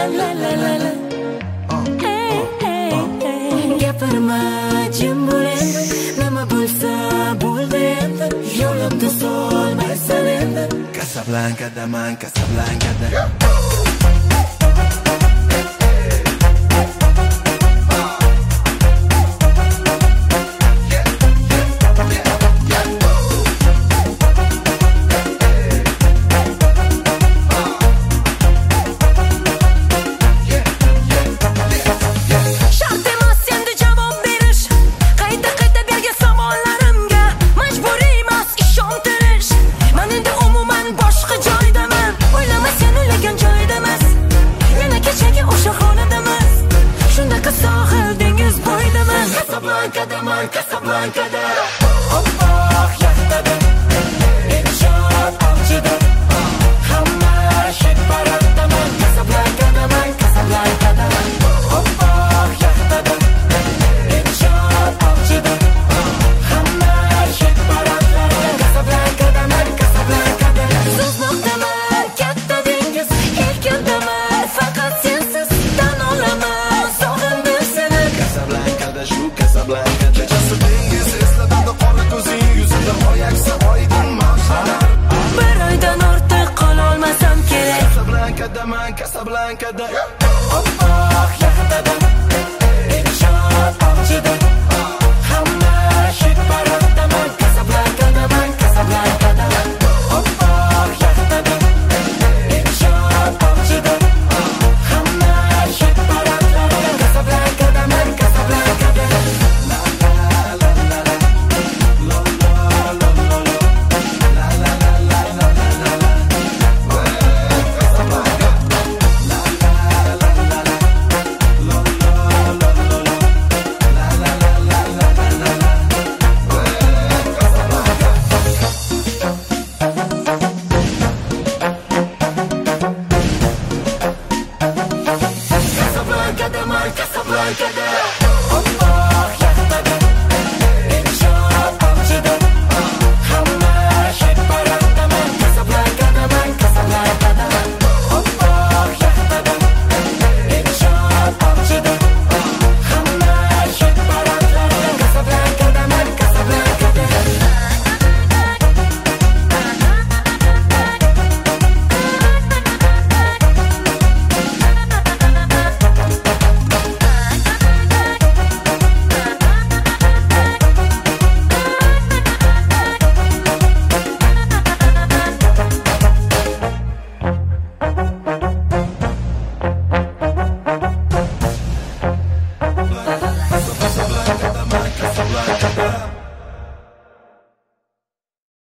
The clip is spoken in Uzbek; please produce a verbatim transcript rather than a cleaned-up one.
la la la la. Gapirma jim bo'l endi, nima bo'lsa bo'ldi endi. Yo'limda solmaysan endi. Casablanca man, Casablanca. Casablanca, Casablanca, Allah yaxtada, inshot avjida, hamma shit baratdaman. Casablanca, Casablanca, Allah yaxtada, inshot avjida, hamma shit baratdaman. Casablanca, Casablanca, suzmoqdaman katta dengiz, erkindaman faqat sensiz tan olaman, sog'indim seni. Casablancada shu Casablanca kechasi dengiz eslatadi qora ko'zing yuzida oyaksa oydin mavsumlar. Bir oydan ortiq qololmasam kerak. Casablancada man, Casablancada Allah yaxtada, inshot avjida.